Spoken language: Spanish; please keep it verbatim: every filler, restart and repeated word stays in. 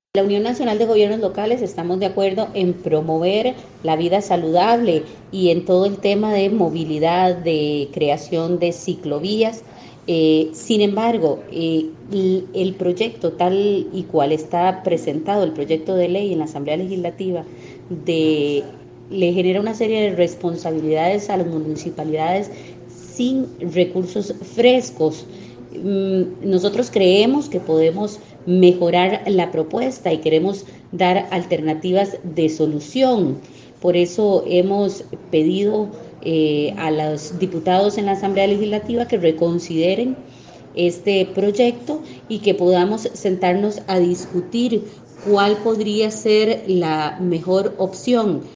La Unión Nacional de Gobiernos Locales estamos de acuerdo en promover la vida saludable y en todo el tema de movilidad, de creación de ciclovías. Eh, sin embargo, eh, el proyecto tal y cual está presentado, el proyecto de ley en la Asamblea Legislativa, de, le genera una serie de responsabilidades a las municipalidades sin recursos frescos. Nosotros creemos que podemos mejorar la propuesta y queremos dar alternativas de solución. Por eso hemos pedido eh, a los diputados en la Asamblea Legislativa que reconsideren este proyecto y que podamos sentarnos a discutir cuál podría ser la mejor opción.